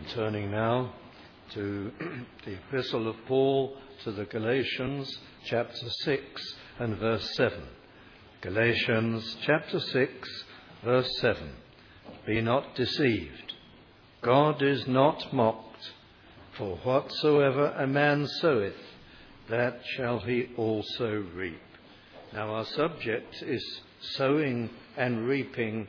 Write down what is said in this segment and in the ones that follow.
Turning now to the Epistle of Paul to the Galatians, chapter 6 and verse 7. Galatians chapter 6, verse 7. Be not deceived. God is not mocked. For whatsoever a man soweth, that shall he also reap. Now our subject is sowing and reaping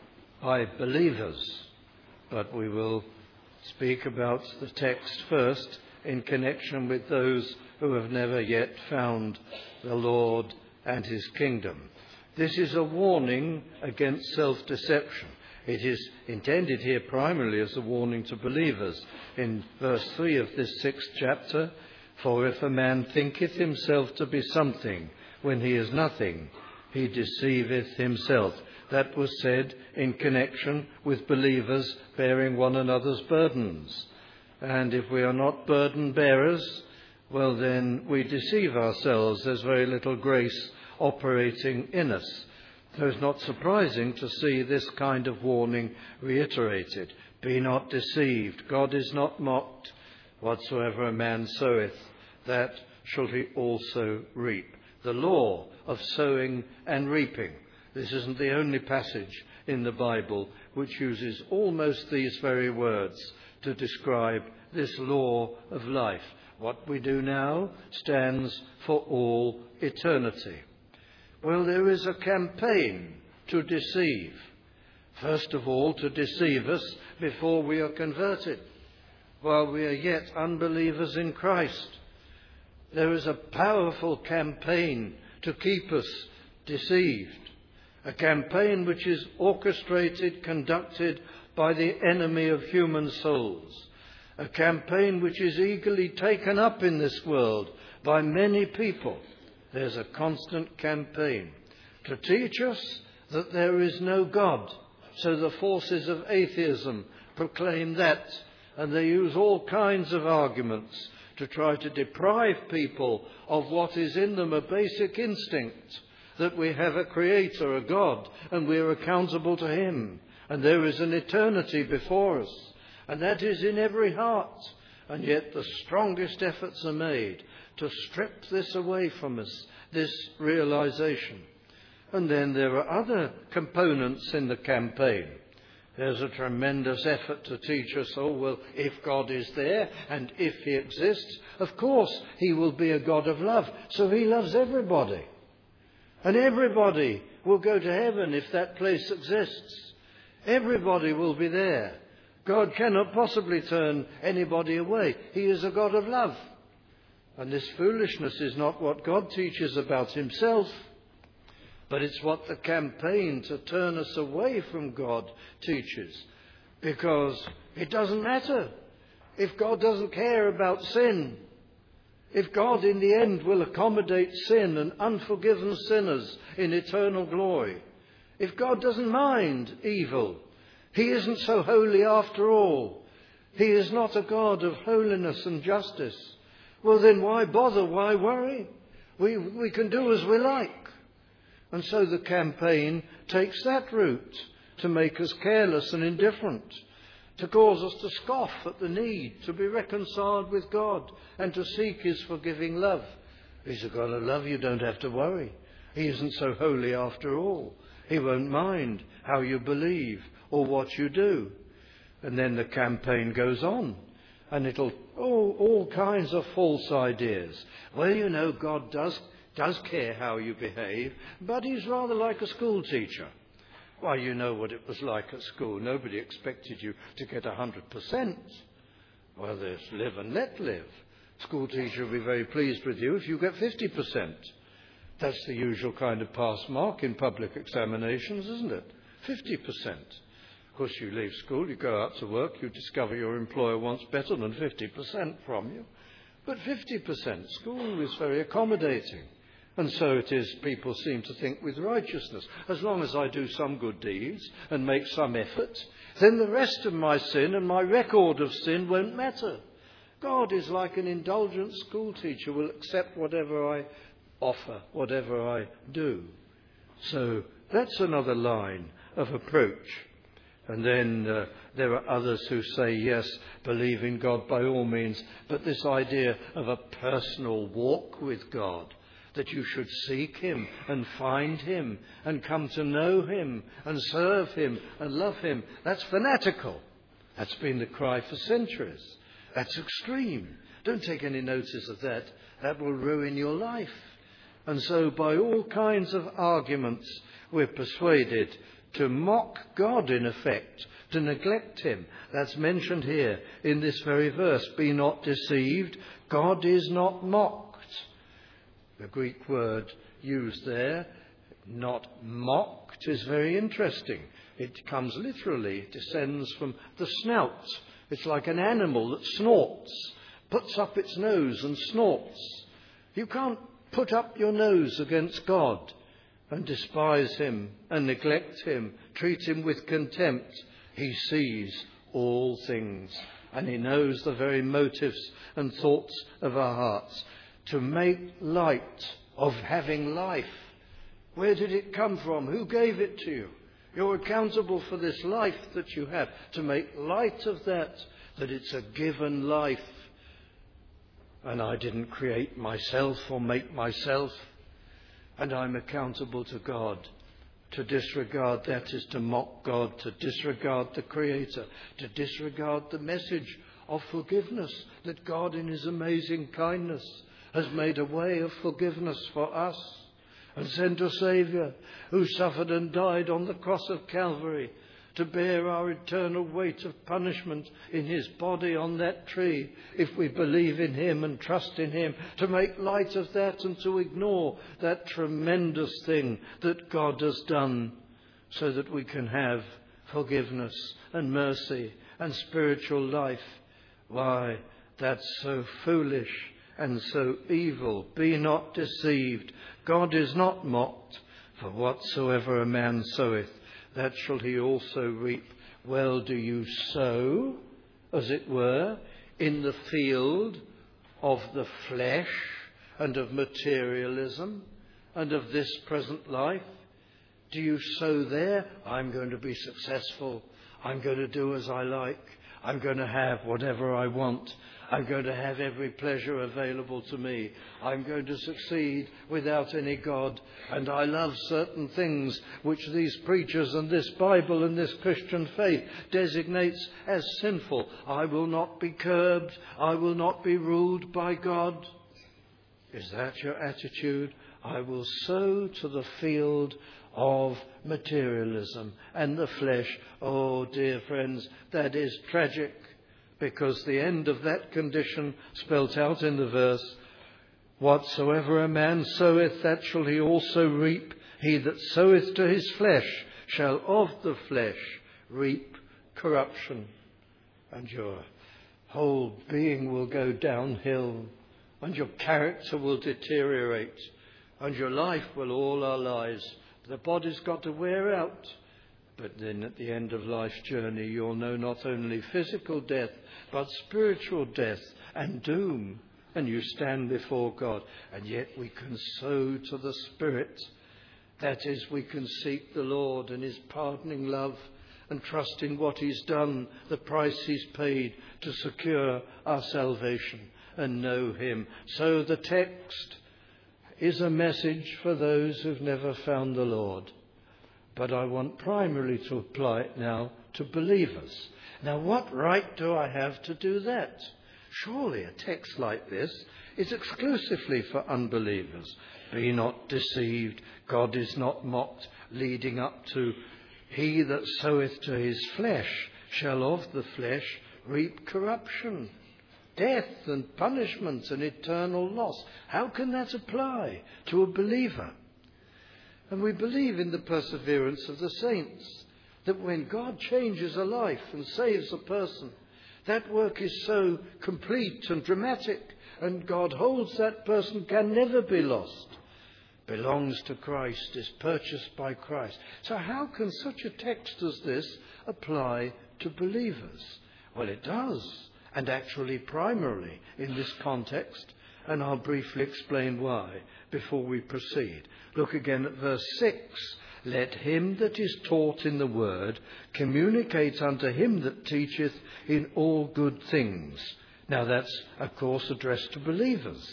by believers, but we will speak about the text first in connection with those who have never yet found the Lord and his kingdom. This is a warning against self-deception. It is intended here primarily as a warning to believers. In verse 3 of this 6th chapter, for if a man thinketh himself to be something when he is nothing, he deceiveth himself. That was said in connection with believers bearing one another's burdens. And if we are not burden bearers, well then we deceive ourselves. There's very little grace operating in us. So it's not surprising to see this kind of warning reiterated. Be not deceived. God is not mocked. Whatsoever a man soweth, that shall he also reap. The law of sowing and reaping. This isn't the only passage in the Bible which uses almost these very words to describe this law of life. What we do now stands for all eternity. Well, there is a campaign to deceive. First of all, to deceive us before we are converted, while we are yet unbelievers in Christ. There is a powerful campaign to keep us deceived. A campaign which is orchestrated, conducted by the enemy of human souls. A campaign which is eagerly taken up in this world by many people. There's a constant campaign to teach us that there is no God. So the forces of atheism proclaim that, and they use all kinds of arguments to try to deprive people of what is in them a basic instinct, that we have a creator, a God, and we are accountable to him, and there is an eternity before us, and that is in every heart. And yet the strongest efforts are made to strip this away from us, this realization. And then there are other components in the campaign. There's a tremendous effort to teach us, oh, well, if God is there and if he exists, of course he will be a God of love. So he loves everybody. And everybody will go to heaven if that place exists. Everybody will be there. God cannot possibly turn anybody away. He is a God of love. And this foolishness is not what God teaches about himself, but it's what the campaign to turn us away from God teaches. Because it doesn't matter if God doesn't care about sin. If God in the end will accommodate sin and unforgiven sinners in eternal glory. If God doesn't mind evil. He isn't so holy after all. He is not a God of holiness and justice. Well then why bother? Why worry? We can do as we like. And so the campaign takes that route to make us careless and indifferent, to cause us to scoff at the need to be reconciled with God and to seek his forgiving love. He's a God of love, you don't have to worry. He isn't so holy after all. He won't mind how you believe or what you do. And then the campaign goes on, and it'll, all kinds of false ideas. Well, you know, God does care how you behave, but he's rather like a school teacher. Why, you know what it was like at school. Nobody expected you to get 100%. Well, there's live and let live. School teacher will be very pleased with you if you get 50%. That's the usual kind of pass mark in public examinations, isn't it? 50%. Of course, you leave school, you go out to work, you discover your employer wants better than 50% from you. But 50%, school is very accommodating. And so it is, people seem to think with righteousness. As long as I do some good deeds and make some effort, then the rest of my sin and my record of sin won't matter. God is like an indulgent school teacher, will accept whatever I offer, whatever I do. So that's another line of approach. And then there are others who say, yes, believe in God by all means, but this idea of a personal walk with God, that you should seek him and find him and come to know him and serve him and love him, that's fanatical. That's been the cry for centuries. That's extreme. Don't take any notice of that. That will ruin your life. And so by all kinds of arguments, we're persuaded to mock God, in effect, to neglect him. That's mentioned here in this very verse. Be not deceived. God is not mocked. The Greek word used there, not mocked, is very interesting. It comes literally, it descends from the snout. It's like an animal that snorts, puts up its nose and snorts. You can't put up your nose against God and despise him and neglect him, treat him with contempt. He sees all things, and he knows the very motives and thoughts of our hearts. To make light of having life. Where did it come from? Who gave it to you? You're accountable for this life that you have. To make light of that it's a given life. And I didn't create myself or make myself. And I'm accountable to God. To disregard that is to mock God, to disregard the Creator, to disregard the message of forgiveness, that God in his amazing kindness has made a way of forgiveness for us and sent a Saviour who suffered and died on the cross of Calvary to bear our eternal weight of punishment in his body on that tree, if we believe in him and trust in him, to make light of that and to ignore that tremendous thing that God has done so that we can have forgiveness and mercy and spiritual life. Why, that's so foolish and so evil. Be not deceived. God is not mocked. For whatsoever a man soweth, that shall he also reap. Well, do you sow, as it were, in the field of the flesh and of materialism and of this present life? Do you sow there? I'm going to be successful. I'm going to do as I like. I'm going to have whatever I want. I'm going to have every pleasure available to me. I'm going to succeed without any God. And I love certain things which these preachers and this Bible and this Christian faith designates as sinful. I will not be curbed. I will not be ruled by God. Is that your attitude? I will sow to the field of materialism and the flesh. Oh, dear friends, that is tragic. Because the end of that condition, spelt out in the verse, whatsoever a man soweth, that shall he also reap. He that soweth to his flesh shall of the flesh reap corruption. And your whole being will go downhill, and your character will deteriorate, and your life will, all our lives, the body's got to wear out. But then at the end of life's journey, you'll know not only physical death, but spiritual death and doom. And you stand before God. And yet we can sow to the Spirit. That is, we can seek the Lord and his pardoning love and trust in what he's done, the price he's paid to secure our salvation and know him. So the text is a message for those who've never found the Lord. But I want primarily to apply it now to believers. Now, what right do I have to do that? Surely a text like this is exclusively for unbelievers. Be not deceived. God is not mocked, leading up to he that soweth to his flesh shall of the flesh reap corruption, death and punishment and eternal loss. How can that apply to a believer? And we believe in the perseverance of the saints, that when God changes a life and saves a person, that work is so complete and dramatic, and God holds that person, can never be lost, belongs to Christ, is purchased by Christ. So how can such a text as this apply to believers? Well, it does, and actually primarily in this context, and I'll briefly explain why before we proceed. Look again at verse 6. let him that is taught in the word communicate unto him that teacheth in all good things. Now that's, of course, addressed to believers,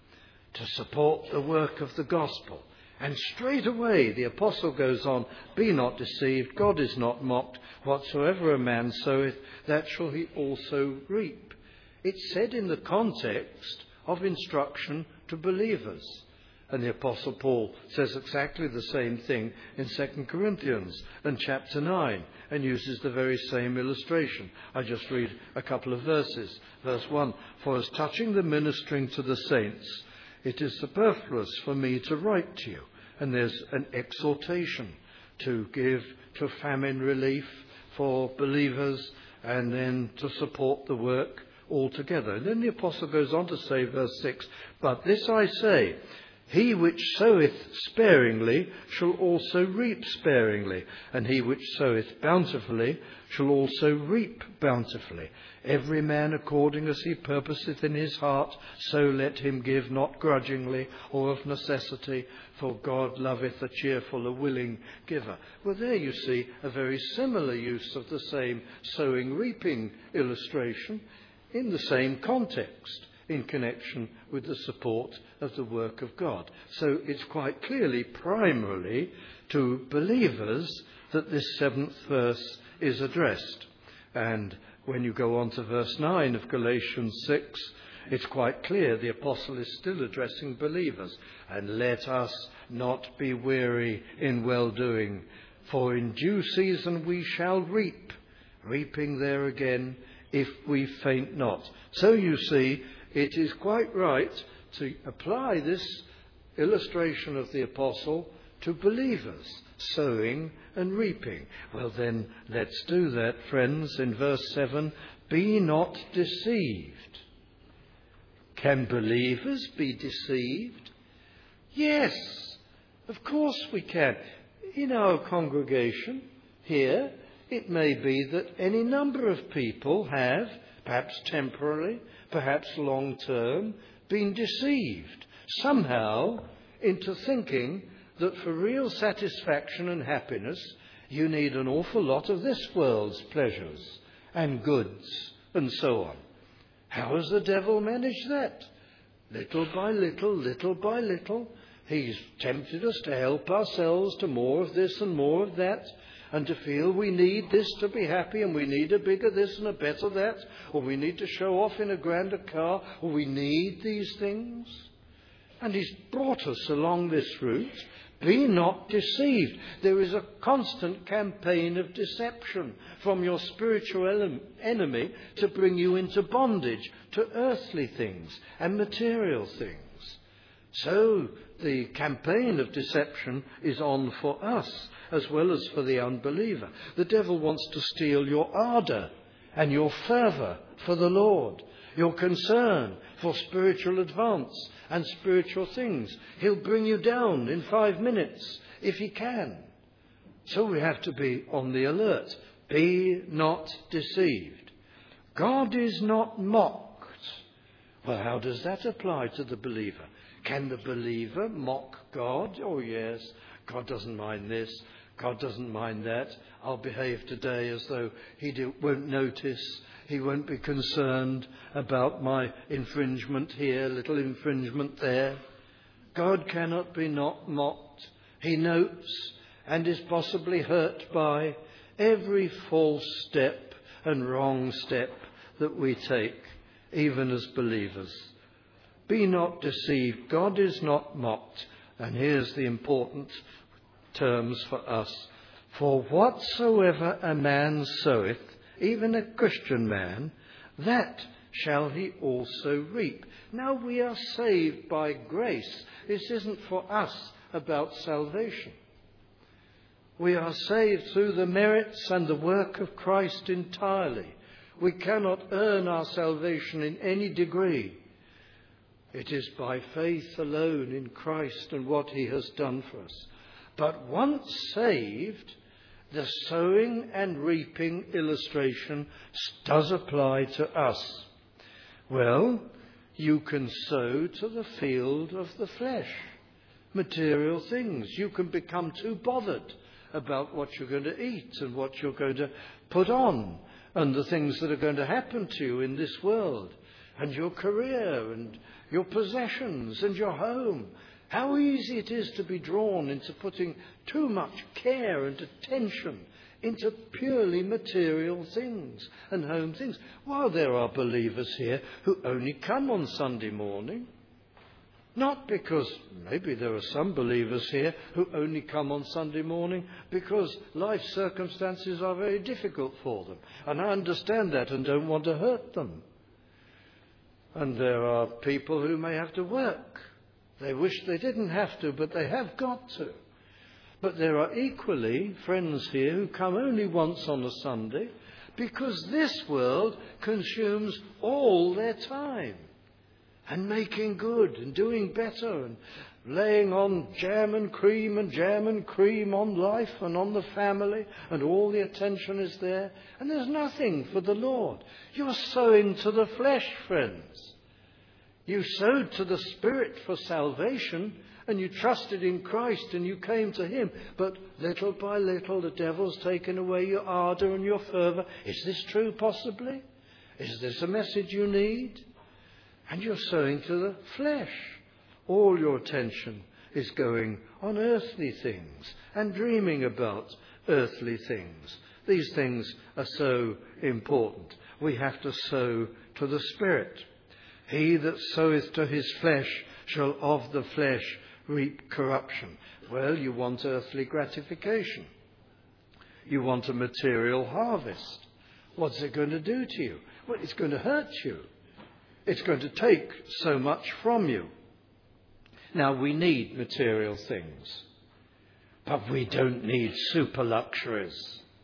to support the work of the gospel. And straight away the apostle goes on, be not deceived, God is not mocked. Whatsoever a man soweth, that shall he also reap. It's said in the context of instruction to believers. And the Apostle Paul says exactly the same thing in 2 Corinthians and chapter 9 and uses the very same illustration. I just read a couple of verses. Verse 1, for as touching the ministering to the saints, it is superfluous for me to write to you. And there's an exhortation to give to famine relief for believers and then to support the work altogether. And then the apostle goes on to say, verse 6, but this I say, he which soweth sparingly shall also reap sparingly, and he which soweth bountifully shall also reap bountifully. Every man according as he purposeth in his heart, so let him give, not grudgingly or of necessity, for God loveth a cheerful, a willing giver. Well, there you see a very similar use of the same sowing-reaping illustration in the same context, in connection with the support of the work of God. So it's quite clearly primarily to believers that this 7th verse is addressed. And when you go on to verse 9 of Galatians 6, it's quite clear the apostle is still addressing believers. And let us not be weary in well-doing, for in due season we shall reap, reaping there again, if we faint not. So you see, it is quite right to apply this illustration of the apostle to believers, sowing and reaping. Well then, let's do that, friends, in verse 7. Be not deceived. Can believers be deceived? Yes, of course we can. In our congregation here, it may be that any number of people have, perhaps temporarily, perhaps long-term, been deceived somehow into thinking that for real satisfaction and happiness you need an awful lot of this world's pleasures and goods and so on. How has the devil managed that? Little by little, little by little, he's tempted us to help ourselves to more of this and more of that, and to feel we need this to be happy, and we need a bigger this and a better that, or we need to show off in a grander car, or we need these things. And he's brought us along this route. Be not deceived. There is a constant campaign of deception from your spiritual enemy to bring you into bondage to earthly things and material things. So the campaign of deception is on for us as well as for the unbeliever. The devil wants to steal your ardour and your fervour for the Lord, your concern for spiritual advance and spiritual things. He'll bring you down in 5 minutes if he can. So we have to be on the alert. Be not deceived. God is not mocked. Well, how does that apply to the believer? Can the believer mock God? Oh, yes, God doesn't mind this. God doesn't mind that. I'll behave today as though he won't notice. He won't be concerned about my infringement here, little infringement there. God cannot be not mocked. He notes and is possibly hurt by every false step and wrong step that we take, even as believers. Be not deceived. God is not mocked. And here's the important terms for us. For whatsoever a man soweth, even a Christian man, that shall he also reap. Now we are saved by grace. This isn't for us about salvation. We are saved through the merits and the work of Christ entirely. We cannot earn our salvation in any degree. It is by faith alone in Christ and what he has done for us. But once saved, the sowing and reaping illustration does apply to us. Well, you can sow to the field of the flesh, material things. You can become too bothered about what you're going to eat and what you're going to put on and the things that are going to happen to you in this world and your career and your possessions and your home. How easy it is to be drawn into putting too much care and attention into purely material things and home things, while there are believers here who only come on Sunday morning. Not because, maybe there are some believers here who only come on Sunday morning because life circumstances are very difficult for them. And I understand that and don't want to hurt them. And there are people who may have to work. They wish they didn't have to, but they have got to. But there are equally friends here who come only once on a Sunday because this world consumes all their time. And making good and doing better and laying on jam and cream on life and on the family, and all the attention is there. And there's nothing for the Lord. You're sowing to the flesh, friends. You sowed to the Spirit for salvation, and you trusted in Christ and you came to Him. But little by little the devil's taken away your ardour and your fervour. Is this true possibly? Is this a message you need? And you're sowing to the flesh. All your attention is going on earthly things and dreaming about earthly things. These things are so important. We have to sow to the Spirit. He that soweth to his flesh shall of the flesh reap corruption. Well, you want earthly gratification. You want a material harvest. What's it going to do to you? Well, it's going to hurt you. It's going to take so much from you. Now, we need material things, but we don't need super luxuries.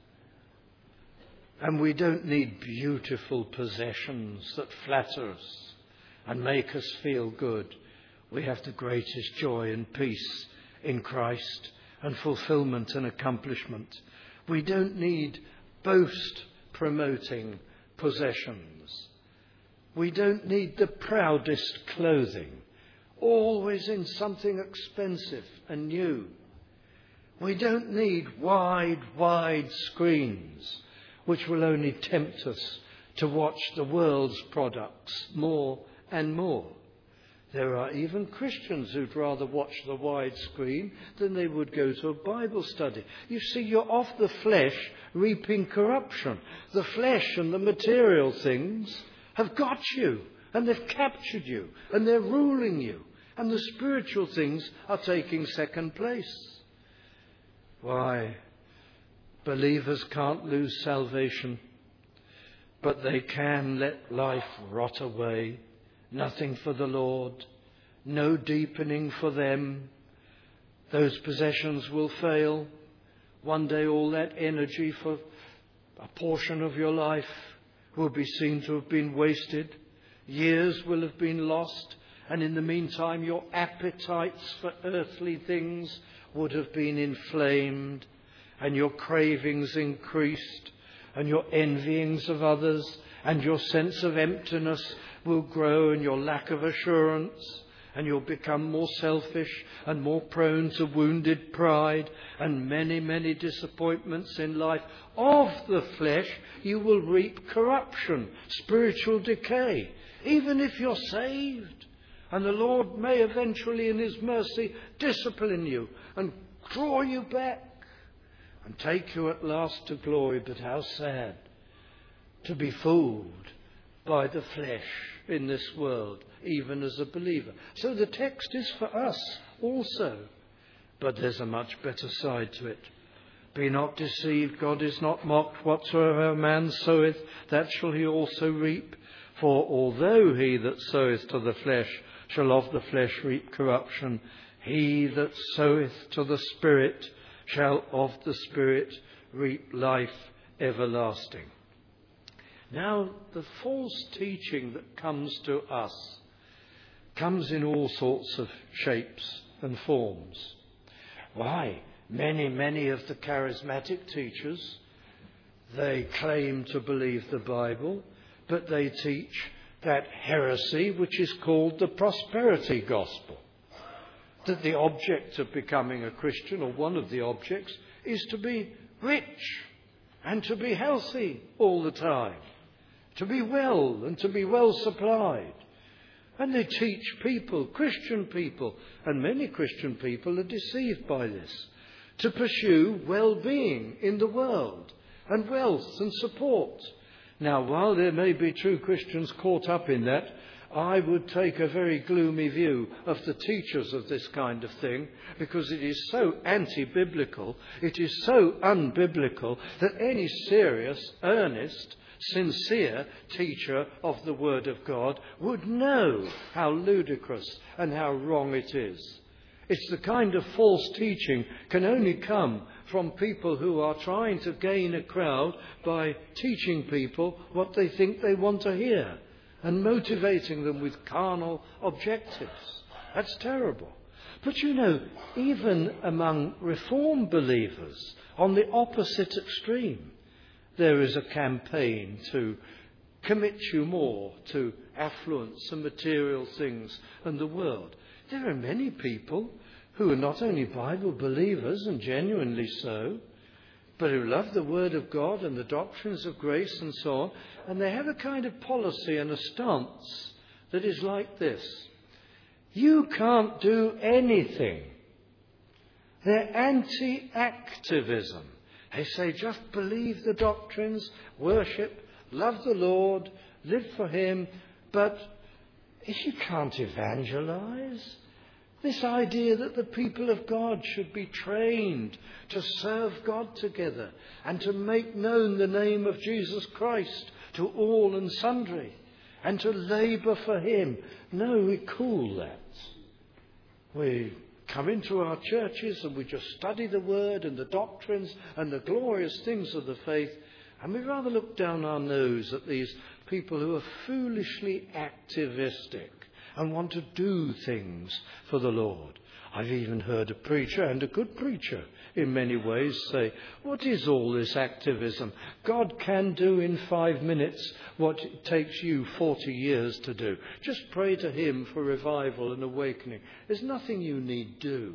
And we don't need beautiful possessions that flatter us and make us feel good. We have the greatest joy and peace in Christ and fulfillment and accomplishment. We don't need boast-promoting possessions. We don't need the proudest clothing, always in something expensive and new. We don't need wide screens, which will only tempt us to watch the world's products more and more. There are even Christians who'd rather watch the wide screen than they would go to a Bible study. You see, you're of the flesh reaping corruption. The flesh and the material things have got you, and they've captured you, and they're ruling you, and the spiritual things are taking second place. Why? Believers can't lose salvation, but they can let life rot away. Nothing for the Lord, no deepening for them. Those possessions will fail. One day all that energy for a portion of your life will be seen to have been wasted. Years will have been lost, and in the meantime your appetites for earthly things would have been inflamed, and your cravings increased, and your envyings of others, and your sense of emptiness will grow, and your lack of assurance, and you'll become more selfish and more prone to wounded pride and many disappointments in life. Of the flesh you will reap corruption, spiritual decay, even if you're saved. And the Lord may eventually in His mercy discipline you and draw you back and take you at last to glory. But how sad to be fooled by the flesh in this world, even as a believer. So the text is for us also, but there's a much better side to it. Be not deceived, God is not mocked. Whatsoever a man soweth, that shall he also reap. For although he that soweth to the flesh shall of the flesh reap corruption, he that soweth to the Spirit shall of the Spirit reap life everlasting. Now, the false teaching that comes to us comes in all sorts of shapes and forms. Why? Many of the charismatic teachers, they claim to believe the Bible, but they teach that heresy which is called the prosperity gospel. That the object of becoming a Christian, or one of the objects, is to be rich and to be healthy all the time, to be well and to be well supplied. And they teach people, Christian people, and many Christian people are deceived by this, to pursue well-being in the world and wealth and support. Now, while there may be true Christians caught up in that, I would take a very gloomy view of the teachers of this kind of thing, because it is so anti-biblical, it is so unbiblical, that any serious, earnest, sincere teacher of the Word of God would know how ludicrous and how wrong it is. It's the kind of false teaching can only come from people who are trying to gain a crowd by teaching people what they think they want to hear and motivating them with carnal objectives. That's terrible. But you know, even among Reformed believers on the opposite extreme, there is a campaign to commit you more to affluence and material things and the world. There are many people who are not only Bible believers, and genuinely so, but who love the Word of God and the doctrines of grace and so on, and they have a kind of policy and a stance that is like this: you can't do anything. They're anti-activism. They say just believe the doctrines, worship, love the Lord, live for Him, but if you can't evangelize, this idea that the people of God should be trained to serve God together and to make known the name of Jesus Christ to all and sundry and to labour for Him. No, we cool that. We come into our churches and we just study the Word and the doctrines and the glorious things of the faith, and we rather look down our nose at these people who are foolishly activistic and want to do things for the Lord. I've even heard a preacher, and a good preacher in many ways, say, what is all this activism? God can do in 5 minutes what it takes you 40 years to do. Just pray to Him for revival and awakening. There's nothing you need do.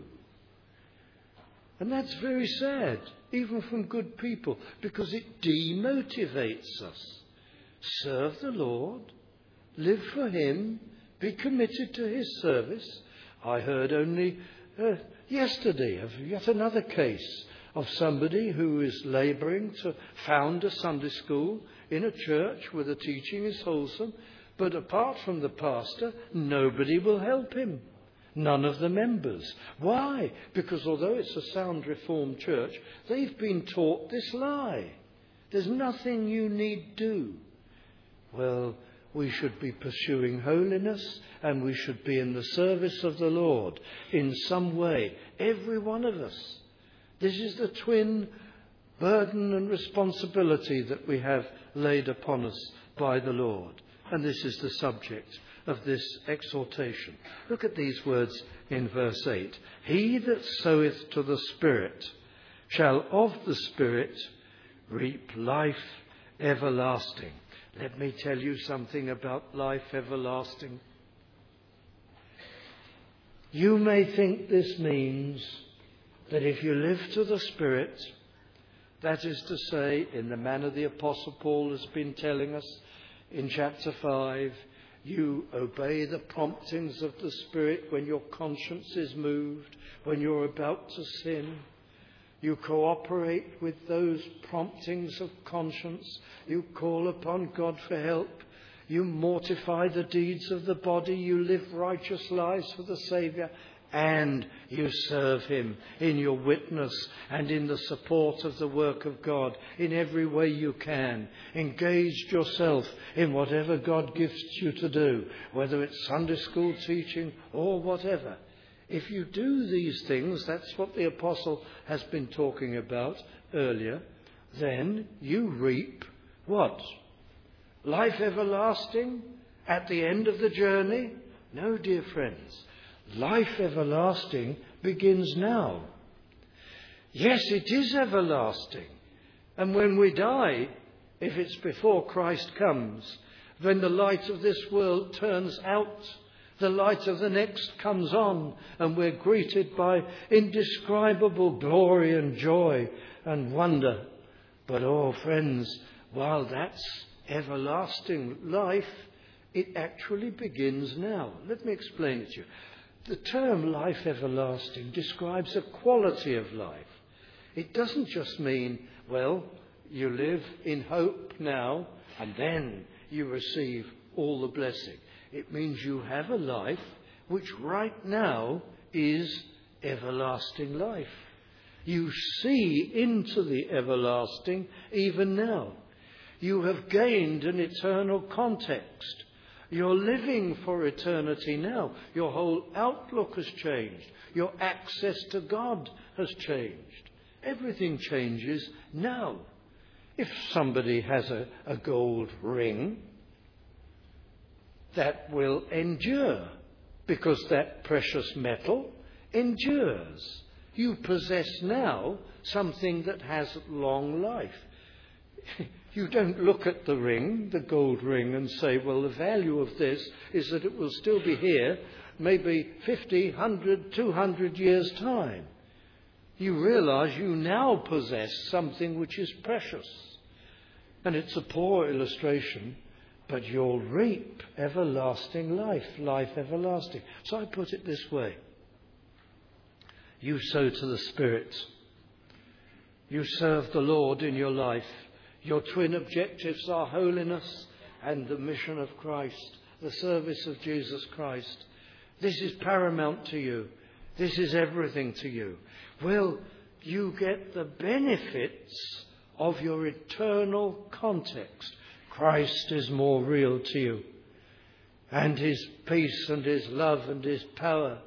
And that's very sad, even from good people, because it demotivates us. Serve the Lord, live for Him, be committed to His service. I heard only yesterday of yet another case of somebody who is labouring to found a Sunday school in a church where the teaching is wholesome, but apart from the pastor, nobody will help him. None of the members. Why? Because although it's a sound Reformed church, they've been taught this lie. There's nothing you need do. Well, we should be pursuing holiness, and we should be in the service of the Lord in some way, every one of us. This is the twin burden and responsibility that we have laid upon us by the Lord. And this is the subject of this exhortation. Look at these words in verse 8. He that soweth to the Spirit shall of the Spirit reap life everlasting. Let me tell you something about life everlasting. You may think this means that if you live to the Spirit, that is to say, in the manner the Apostle Paul has been telling us in chapter 5, you obey the promptings of the Spirit when your conscience is moved, when you're about to sin. You cooperate with those promptings of conscience. You call upon God for help. You mortify the deeds of the body. You live righteous lives for the Saviour. And you serve Him in your witness and in the support of the work of God in every way you can. Engage yourself in whatever God gifts you to do, whether it's Sunday school teaching or whatever. If you do these things, that's what the Apostle has been talking about earlier, then you reap what? Life everlasting at the end of the journey? No, dear friends. Life everlasting begins now. Yes, it is everlasting. And when we die, if it's before Christ comes, when the light of this world turns out The light of the next comes on, and we're greeted by indescribable glory and joy and wonder. But, oh friends, while that's everlasting life, it actually begins now. Let me explain it to you. The term life everlasting describes a quality of life. It doesn't just mean, well, you live in hope now and then you receive all the blessing. It means you have a life which right now is everlasting life. You see into the everlasting even now. You have gained an eternal context. You're living for eternity now. Your whole outlook has changed. Your access to God has changed. Everything changes now. If somebody has a gold ring, that will endure because that precious metal endures. You possess now something that has long life. You don't look at the ring, the gold ring, and say, well, the value of this is that it will still be here maybe 50, 100, 200 years' time. You realize you now possess something which is precious. And it's a poor illustration, but you'll reap everlasting life, life everlasting. So I put it this way. You sow to the Spirit. You serve the Lord in your life. Your twin objectives are holiness and the mission of Christ, the service of Jesus Christ. This is paramount to you. This is everything to you. Well, you get the benefits of your eternal context. Christ is more real to you, and his peace and his love and his power.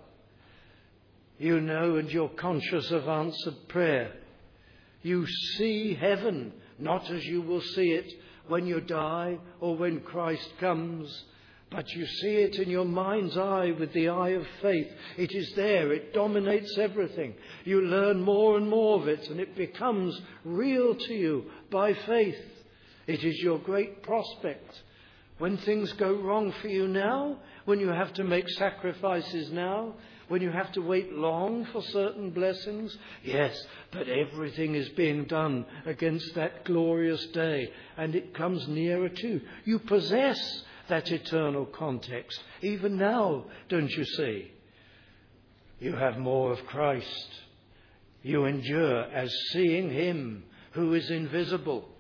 You know, and you're conscious of answered prayer. You see heaven, not as you will see it when you die or when Christ comes, but you see it in your mind's eye with the eye of faith. It is there. It dominates everything. You learn more and more of it, and it becomes real to you by faith. It is your great prospect. When things go wrong for you now, when you have to make sacrifices now, when you have to wait long for certain blessings, yes, but everything is being done against that glorious day, and it comes nearer to. You possess that eternal context. Even now, don't you see? You have more of Christ. You endure as seeing him who is invisible.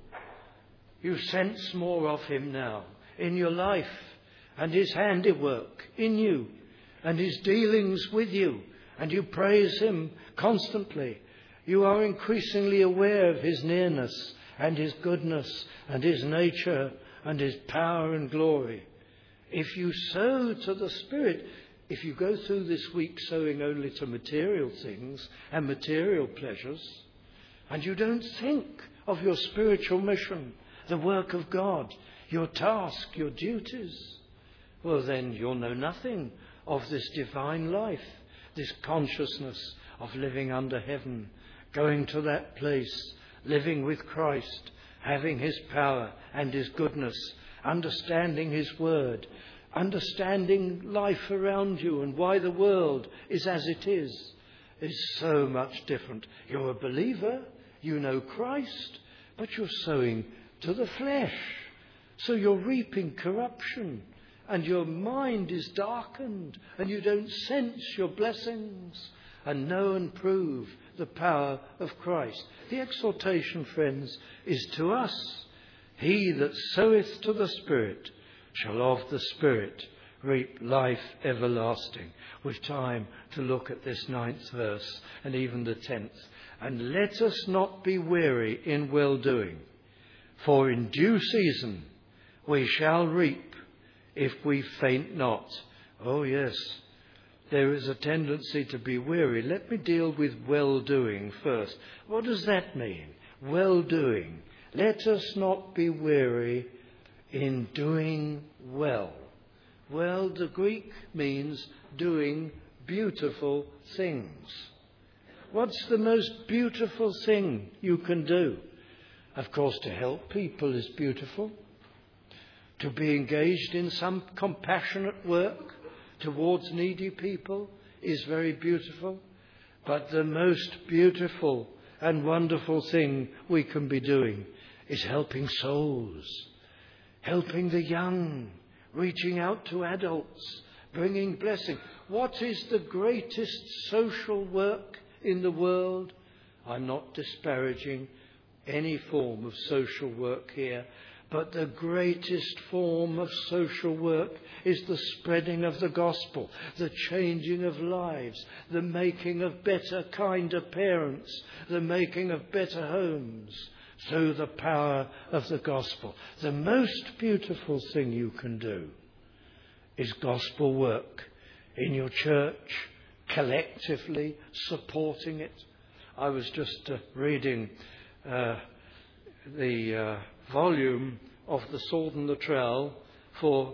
You sense more of him now in your life, and his handiwork in you, and his dealings with you, and you praise him constantly. You are increasingly aware of his nearness and his goodness and his nature and his power and glory. If you sow to the Spirit, if you go through this week sowing only to material things and material pleasures, and you don't think of your spiritual mission, the work of God, your task, your duties, well then you'll know nothing of this divine life, this consciousness of living under heaven, going to that place, living with Christ, having his power and his goodness, understanding his word, understanding life around you and why the world is as it is so much different. You're a believer, you know Christ, but you're sowing to the flesh. So you're reaping corruption, and your mind is darkened, and you don't sense your blessings and know and prove the power of Christ. The exhortation, friends, is to us. He that soweth to the Spirit shall of the Spirit reap life everlasting. With time to look at this 9th verse and even the 10th. And let us not be weary in well-doing, for in due season we shall reap if we faint not. Oh yes, there is a tendency to be weary. Let me deal with well-doing first. What does that mean? Well-doing. Let us not be weary in doing well. Well, the Greek means doing beautiful things. What's the most beautiful thing you can do? Of course, to help people is beautiful. To be engaged in some compassionate work towards needy people is very beautiful. But the most beautiful and wonderful thing we can be doing is helping souls, helping the young, reaching out to adults, bringing blessing. What is the greatest social work in the world? I'm not disparaging any form of social work here, but the greatest form of social work is the spreading of the gospel, the changing of lives, the making of better, kinder parents, the making of better homes through the power of the gospel. The most beautiful thing you can do is gospel work in your church, collectively supporting it. I was just reading the volume of the Sword and the Trowel for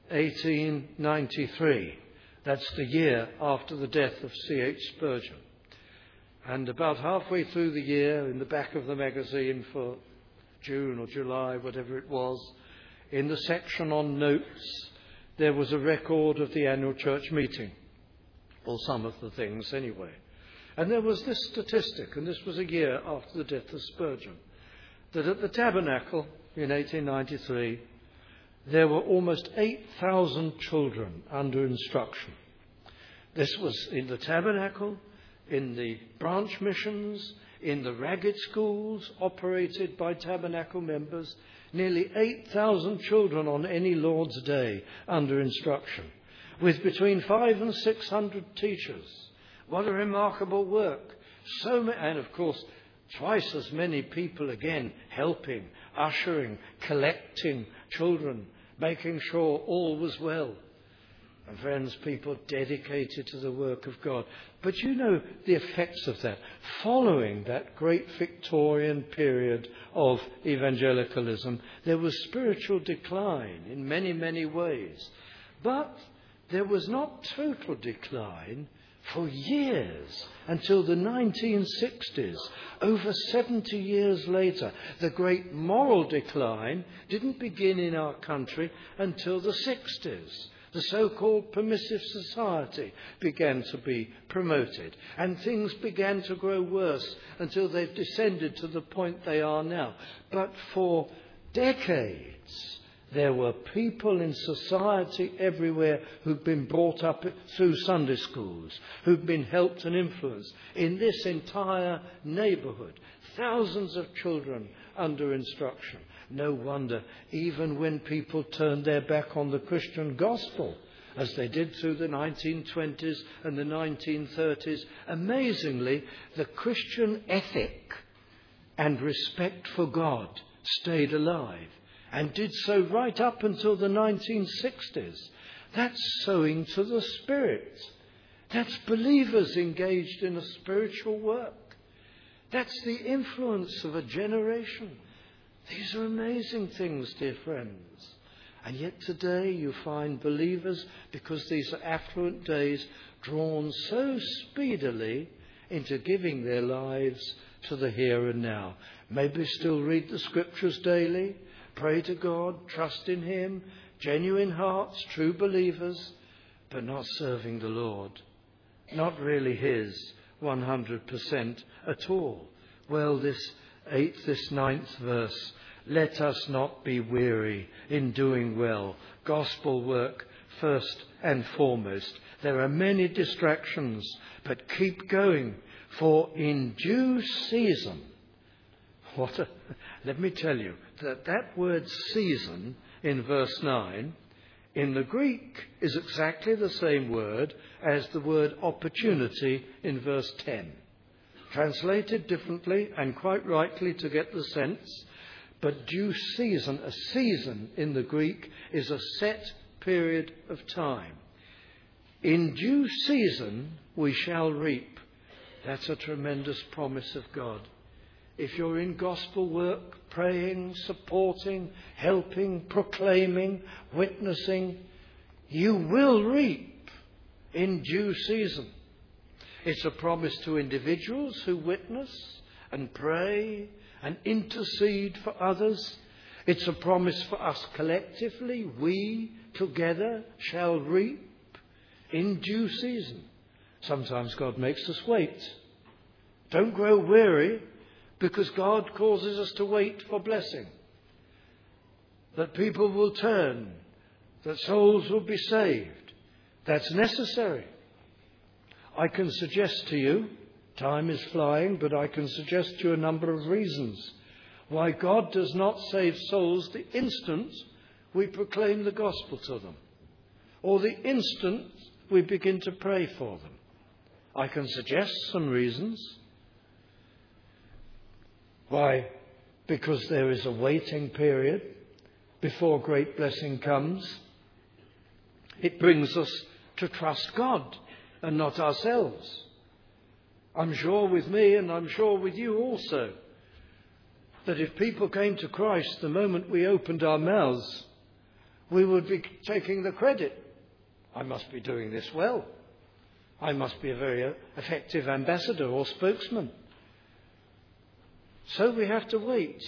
1893. That's the year after the death of C.H. Spurgeon. And about halfway through the year, in the back of the magazine for June or July, whatever it was, in the section on notes, there was a record of the annual church meeting, or some of the things anyway. And there was this statistic, and this was a year after the death of Spurgeon, that at the Tabernacle in 1893, there were almost 8,000 children under instruction. This was in the Tabernacle, in the branch missions, in the ragged schools operated by Tabernacle members, nearly 8,000 children on any Lord's Day under instruction, with between 500 and 600 teachers. What a remarkable work. And of course, twice as many people again helping, ushering, collecting children, making sure all was well. And friends, people dedicated to the work of God. But you know the effects of that. Following that great Victorian period of evangelicalism, there was spiritual decline in many, many ways. But there was not total decline for years, until the 1960s. Over 70 years later, the great moral decline didn't begin in our country until the 60s. The so-called permissive society began to be promoted, and things began to grow worse until they've descended to the point they are now. But for decades, there were people in society everywhere who'd been brought up through Sunday schools, who'd been helped and influenced. In this entire neighbourhood, thousands of children under instruction. No wonder, even when people turned their back on the Christian gospel, as they did through the 1920s and the 1930s, amazingly, the Christian ethic and respect for God stayed alive. And did so right up until the 1960s. That's sowing to the Spirit. That's believers engaged in a spiritual work. That's the influence of a generation. These are amazing things, dear friends. And yet today you find believers, because these are affluent days, drawn so speedily into giving their lives to the here and now. Maybe still read the scriptures daily, pray to God, trust in Him, genuine hearts, true believers, but not serving the Lord. Not really His 100% at all. Well, this 9th verse, let us not be weary in doing well. Gospel work first and foremost. There are many distractions, but keep going, for in due season. Let me tell you that word season in verse 9 in the Greek is exactly the same word as the word opportunity in verse 10. Translated differently and quite rightly to get the sense, but due season, a season in the Greek is a set period of time. In due season we shall reap. That's a tremendous promise of God. If you're in gospel work, praying, supporting, helping, proclaiming, witnessing, you will reap in due season. It's a promise to individuals who witness and pray and intercede for others. It's a promise for us collectively. We together shall reap. in due season. Sometimes God makes us wait. Don't grow weary, because God causes us to wait for blessing. That people will turn, that souls will be saved. That's necessary. I can suggest to you, time is flying, but I can suggest to you a number of reasons why God does not save souls the instant we proclaim the gospel to them, or the instant we begin to pray for them. I can suggest some reasons. Why? Because there is a waiting period before great blessing comes. It brings us to trust God and not ourselves. I'm sure with me, and I'm sure with you also, that if people came to Christ the moment we opened our mouths, we would be taking the credit. I must be doing this well. I must be a very effective ambassador or spokesman. So we have to wait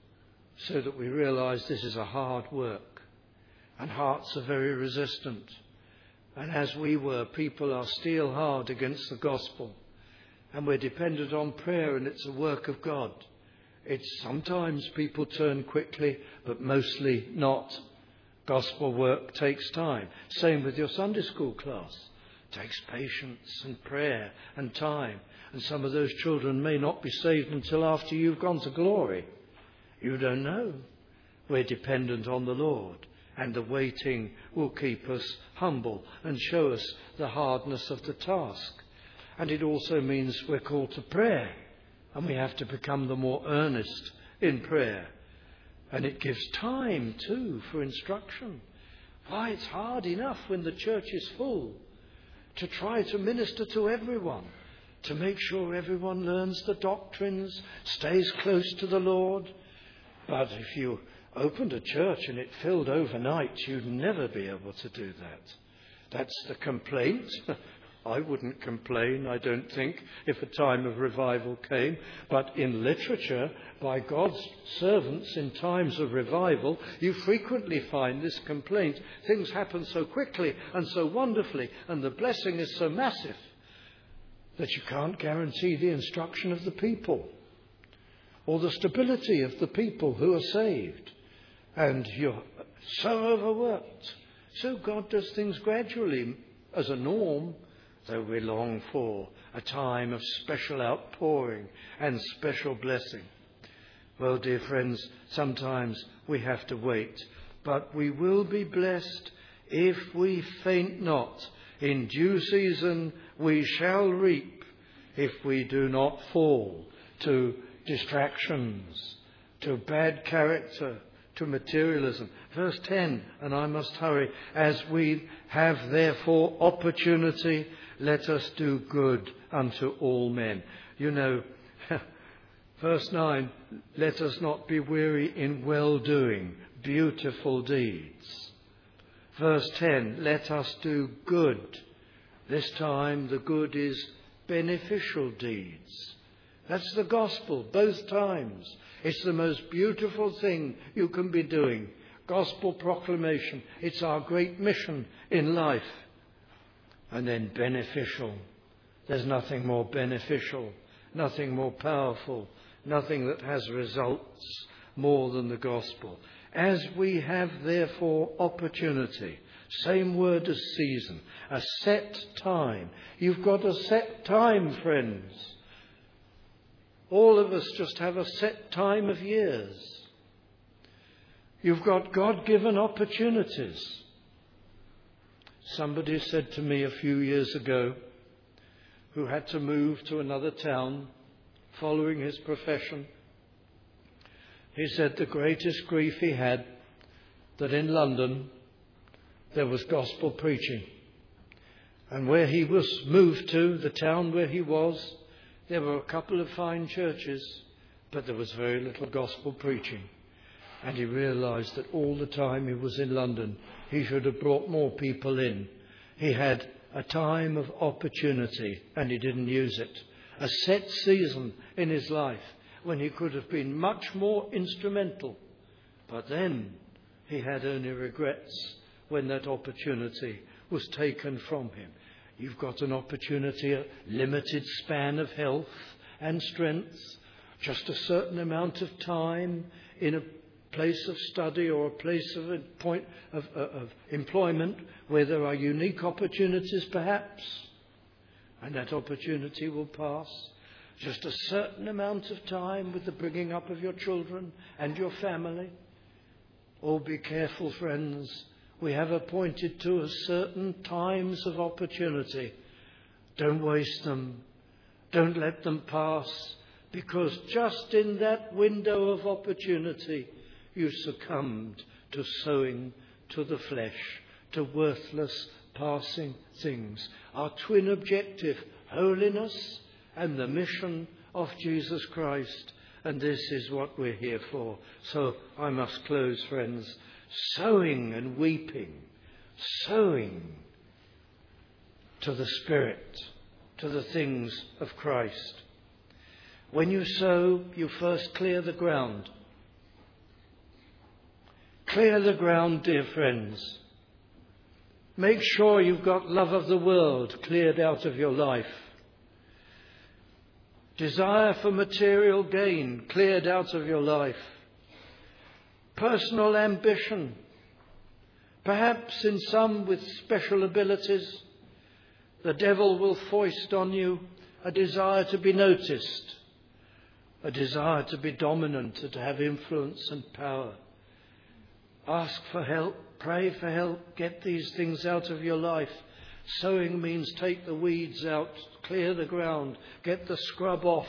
so that we realize this is a hard work, and hearts are very resistant. And as we were, people are steel hard against the gospel, and we're dependent on prayer, and it's a work of God. It's sometimes people turn quickly, but mostly not. Gospel work takes time. Same with your Sunday school class. It takes patience and prayer and time. And some of those children may not be saved until after you've gone to glory. You don't know. We're dependent on the Lord. And the waiting will keep us humble and show us the hardness of the task. And it also means we're called to prayer. And we have to become the more earnest in prayer. And it gives time, too, for instruction. Why, it's hard enough when the church is full to try to minister to everyone, to make sure everyone learns the doctrines, stays close to the Lord. But if you opened a church and it filled overnight, you'd never be able to do that. That's the complaint. I wouldn't complain, I don't think, if a time of revival came. But in literature, by God's servants in times of revival, you frequently find this complaint. Things happen so quickly and so wonderfully, and the blessing is so massive that you can't guarantee the instruction of the people or the stability of the people who are saved. And you're so overworked. So God does things gradually as a norm, though we long for a time of special outpouring and special blessing. Well, dear friends, sometimes we have to wait, but we will be blessed if we faint not. In due season we shall reap if we do not fall to distractions, to bad character, to materialism. Verse 10, and I must hurry. As we have therefore opportunity, let us do good unto all men. You know, verse 9, let us not be weary in well-doing, beautiful deeds. Verse 10, let us do good. This time the good is beneficial deeds. That's the gospel, both times. It's the most beautiful thing you can be doing. Gospel proclamation. It's our great mission in life. And then beneficial. There's nothing more beneficial, nothing more powerful, nothing that has results more than the gospel. As we have therefore opportunity, same word as season, a set time. You've got a set time, friends. All of us just have a set time of years. You've got God-given opportunities. Somebody said to me a few years ago, who had to move to another town following his profession, he said the greatest grief he had, that in London there was gospel preaching. And where he was moved to, the town where he was, there were a couple of fine churches, but there was very little gospel preaching. And he realized that all the time he was in London, he should have brought more people in. He had a time of opportunity, and he didn't use it. A set season in his life when he could have been much more instrumental. But then he had only regrets when that opportunity was taken from him. You've got an opportunity, a limited span of health and strength, just a certain amount of time in a place of study or a place of employment where there are unique opportunities perhaps, and that opportunity will pass. Just a certain amount of time with the bringing up of your children and your family. Oh, be careful, friends. We have appointed to us certain times of opportunity. Don't waste them. Don't let them pass, because just in that window of opportunity, you succumbed to sowing to the flesh, to worthless passing things. Our twin objective, holiness and the mission of Jesus Christ. And this is what we're here for. So I must close, friends. Sowing and weeping. Sowing to the Spirit, to the things of Christ. When you sow, you first clear the ground. Clear the ground, dear friends. Make sure you've got love of the world cleared out of your life. Desire for material gain cleared out of your life. Personal ambition, perhaps in some with special abilities, the devil will foist on you a desire to be noticed, a desire to be dominant and to have influence and power. Ask for help, pray for help, get these things out of your life. Sowing means take the weeds out, clear the ground, get the scrub off.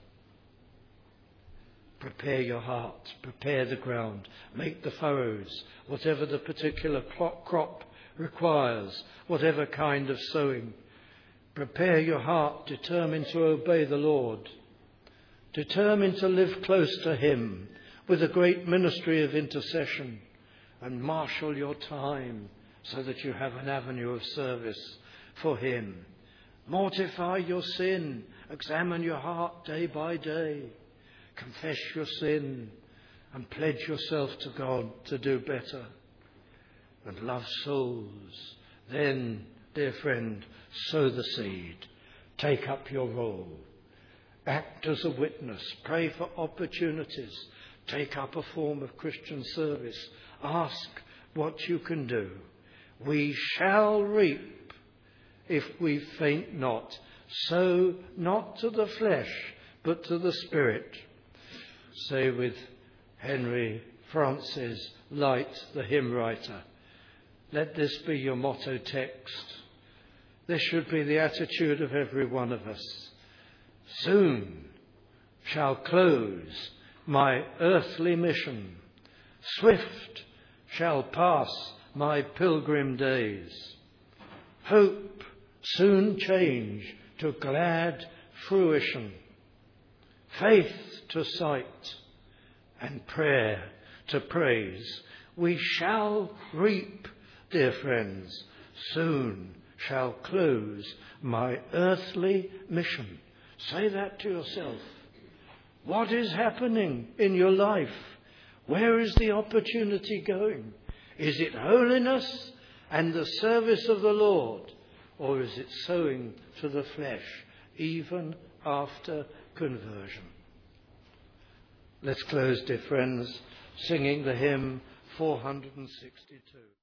Prepare your heart, prepare the ground, make the furrows, whatever the particular crop requires, whatever kind of sowing. Prepare your heart, determined to obey the Lord, determined to live close to him with a great ministry of intercession, and marshal your time so that you have an avenue of service for him. Mortify your sin. Examine your heart day by day. Confess your sin and pledge yourself to God to do better. And love souls. Then, dear friend, sow the seed. Take up your role. Act as a witness. Pray for opportunities. Take up a form of Christian service. Ask what you can do. We shall reap if we faint not. Sow not to the flesh, but to the Spirit. Say with Henry Francis Lyte, the hymn writer, let this be your motto text. This should be the attitude of every one of us. Soon shall close my earthly mission. Swift shall pass my pilgrim days. Hope soon change to glad fruition. Faith to sight and prayer to praise. We shall reap, dear friends. Soon shall close my earthly mission. Say that to yourself. What is happening in your life? Where is the opportunity going? Is it holiness and the service of the Lord? Or is it sowing to the flesh, even after conversion? Let's close, dear friends, singing the hymn 462.